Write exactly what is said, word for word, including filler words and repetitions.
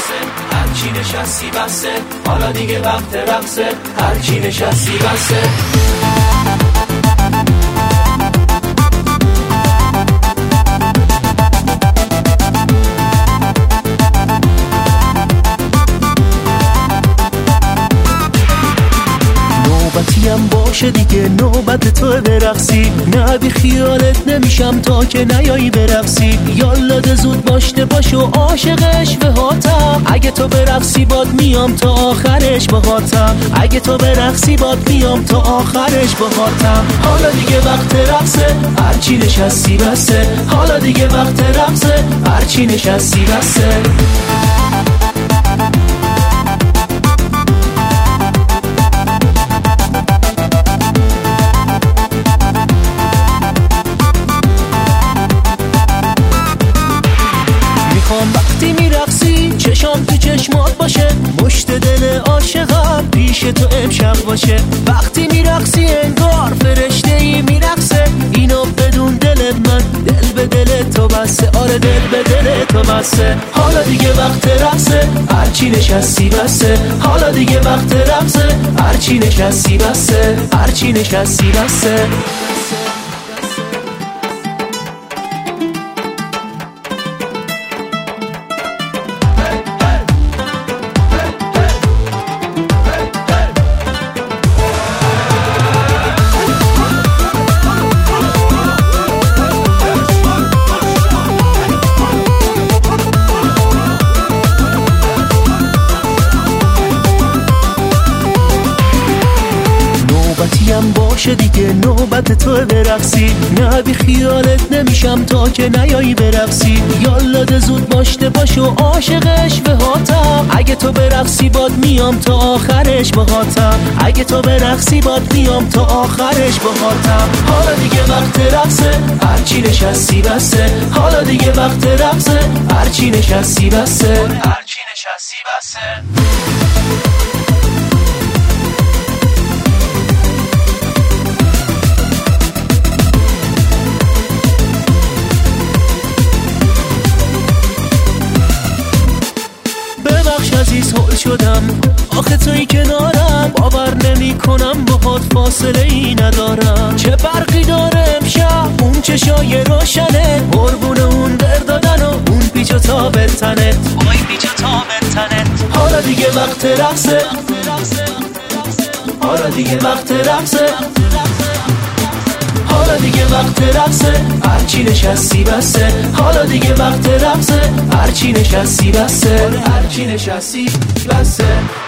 بسه، هرچی نشستی بسه، حالا دیگه وقت رقصه، هرچی نشستی بسه. نوبتیم باشه دیگه، نوبت تو برقصی، نه بی خیالت نمیشم تا که نیایی برقصی. یالا زود باشته باش و عاشقش به هاتم، اگه تو برقصی باد میام تا آخرش به هاتم، اگه تو برقصی باد میام تا آخرش به هاتم. حالا دیگه وقت رقصه، هرچی نشستی بسه، حالا دیگه وقت رقصه، هرچی نشستی بسه. وقتی میرقصی چشام تو چشمات باشه، مشت دل عاشقم پیش تو امشب باشه. وقتی میرقصی انگار فرشته ای میرقصه، اینو بدون دل من دل به دل تو بسه، آره دل به دل تو بسه. حالا دیگه وقت رقصه، هرچی نشستی بسه، حالا دیگه وقت رقصه، هرچی نشستی بسه، هرچی نشستی بسه. نوبتیم باشه دیگه، نوبت تو برقصی، نه بی خیالت نمیشم تا که نیایی برقصی. یالا زود باشته باش و عاشقش به هاتم، اگه تو برقصی باد میام تا آخرش به هاتم، اگه تو برقصی باد میام تا آخرش به هاتم. حالا دیگه وقت رقصه، هرچی نشستی بسه، حالا دیگه وقت رقصه، هرچی نشستی بسه، هرچی نشستی بسه. عزیز هول شدم، آخه توی کنارم، باور نمی کنم باهات فاصله ای ندارم. چه برقی داره امشب اون چشای روشنه، قربون اون دردادن و اون پیچ و تاب تنت، وای پیچ و تاب تنت. حالا دیگه وقت رقصه، حالا دیگه وقت رقصه، حالا دیگه وقت رقصه، هرچی نشستی بسه، حالا دیگه وقت رقصه، هرچی نشستی بسه، هرچی نشستی بسه.